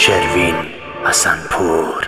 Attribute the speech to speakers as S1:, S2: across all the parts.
S1: شروین حسنپور.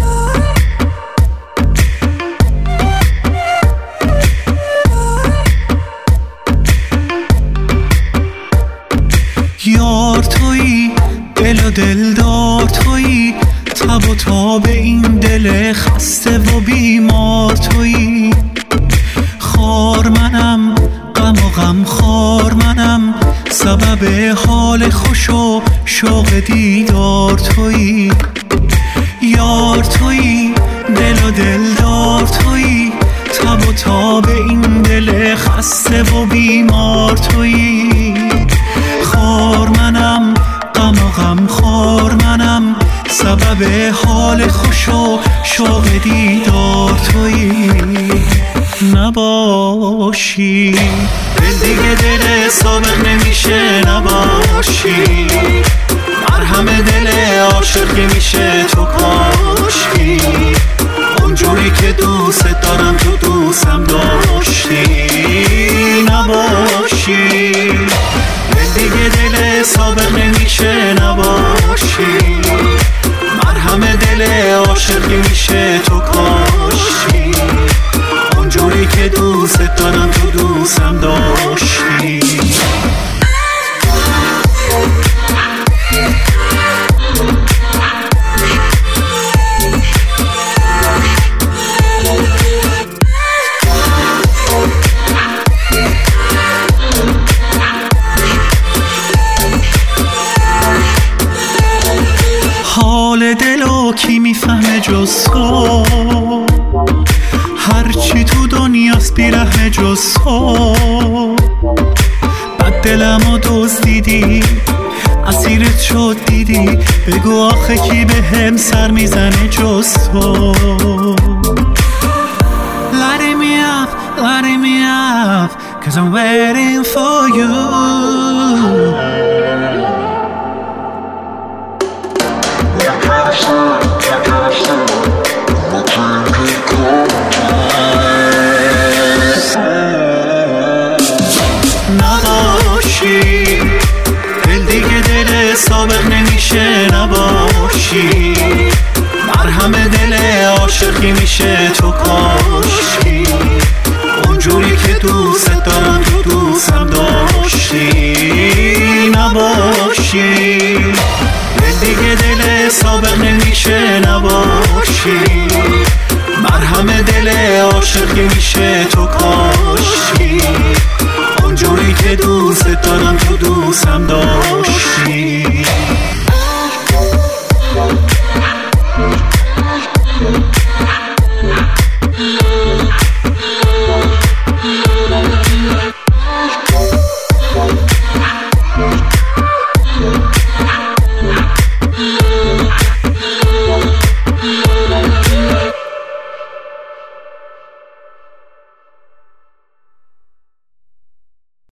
S2: یار تویی، دل و دلدار تویی، تب و تاب این دل خسته و بیمار تویی. خار منم، غم و غم خار منم، سبب حال خوش و شوق دیدار تویی. یار تویی، دل و دلدار تویی، تب و تاب این دل خسته و بیمار تویی. خار منم، غم و غم خار منم، سبب حال خوش و شوق دیدار تویی. نباشی دل دیگه دل سابق نمیشه، نباشی مرهم دل عاشق که میشه تو کاشکی. اونجوری که دوست دارم تو دوستم داشتی. نباشی دل دیگه دل سابق نمیشه، نباشی مرهم دل عاشق که میشه تو کاشکی. اونجوری که دوست دارم تو دوستم داشتی. حال دلو کی میفهمه جز تو، هرچی تو دنیاست بیرحمه جز تو. بد دلمو دزدیدی، اسیرت شد دیدی، بگو آخه کی به هم سر میزنه جز تو. Lighting me up, lighting me up, 'cause I'm waiting for you. نباشی دل دیگه دل سابق نمیشه، نباشی مرهم دل عاشقی میشه تو کاشکی. اونجوری که دوست دارم تو دوستم داشتی. نباشی دل دیگه دل سابق نمیشه، نباشی مرهم دل عاشقی میشه تو کاشکی. اونجوری که دوست دارم تو دوستم داشتی.